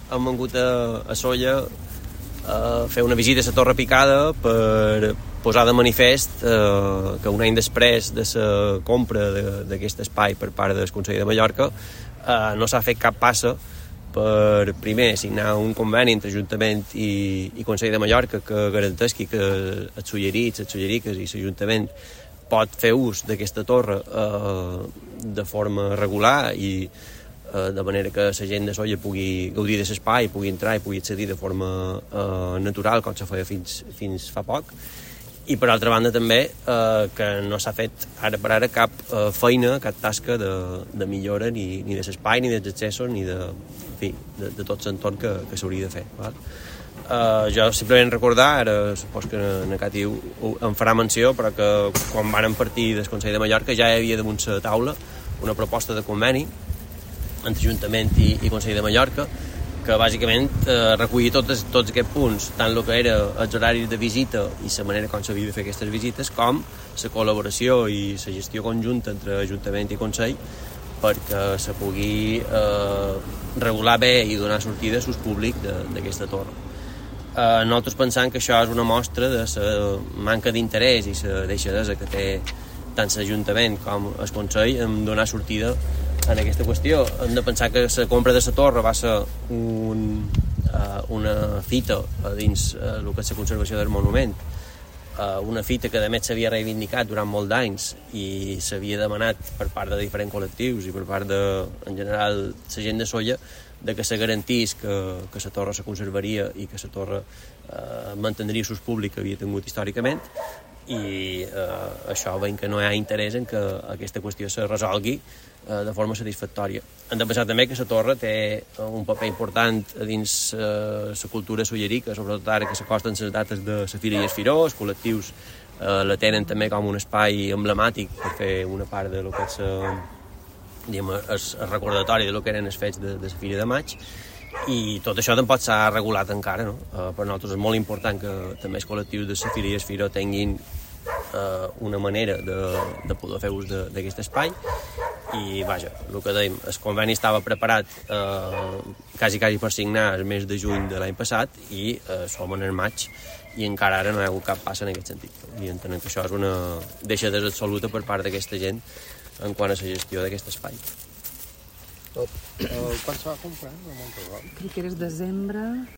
hem vingut a Sóller a fer una visita a la Torre Picada per posar de manifest que un any després de la compra d'aquest espai per part del Consell de Mallorca no s'ha fet cap passa per primer signar un conveni entre Ajuntament i Consell de Mallorca que garanteixi que els sollerics, les solleriques i l'Ajuntament pot fer ús d'aquesta torre de forma regular i de manera que la gent de Sóller pugui gaudir de l'espai, pugui entrar i pugui accedir de forma natural, com se feia fins fa poc. I per altra banda també que no s'ha fet ara per ara cap feina, cap tasca de millora ni de l'espai, ni dels accessos, ni de tot l'entorn que s'hauria de fer. Val? Jo simplement recordar, ara supos que Cati en farà menció, però que quan vàrem partir del Consell de Mallorca ja hi havia damunt la taula una proposta de conveni entre Ajuntament i Consell de Mallorca que bàsicament recollia tots aquests punts, tant el que era els horaris de visita i la manera com s'havia de fer aquestes visites, com la col·laboració i la gestió conjunta entre Ajuntament i Consell perquè se pugui regular bé i donar sortida a l'ús públic d'aquesta torre. Nosaltres pensam que això és una mostra de la manca d'interès i la deixadesa que té tant l'Ajuntament com el Consell en donar sortida en aquesta qüestió. Hem de pensar que la compra de la torre va ser una fita dins el que és la conservació del monument, una fita que a més s'havia reivindicat durant molts d'anys i s'havia demanat per part de diferents col·lectius i per part de, en general, la gent de Sóller, de que se garantís que la torre se conservaria i que la torre mantindria l'ús públic que havia tingut històricament, i això veiem que no hi ha interès en que aquesta qüestió se resolgui de forma satisfactòria. Hem de pensar també que la torre té un paper important dins la cultura sollerica, sobretot ara que s'acosten les dates de la Fira i el Firó. Els col·lectius la tenen també com un espai emblemàtic per fer una part de lo que és el recordatori de lo que eren els fets de la Fira de Maig, i tot això tampoc s'ha regulat encara, no? Per nosaltres és molt important que també els col·lectius de la Fira i el Firó tinguin una manera de poder fer ús d'aquest espai. I vaja, el que dèiem, el conveni estava preparat quasi per signar el mes de juny de l'any passat i som en el maig i encara ara no hi ha hagut cap pas en aquest sentit, i entenem que això és una deixadesa absoluta per part d'aquesta gent en quant a la gestió d'aquest espai. Quan se va comprar? Crec que era desembre.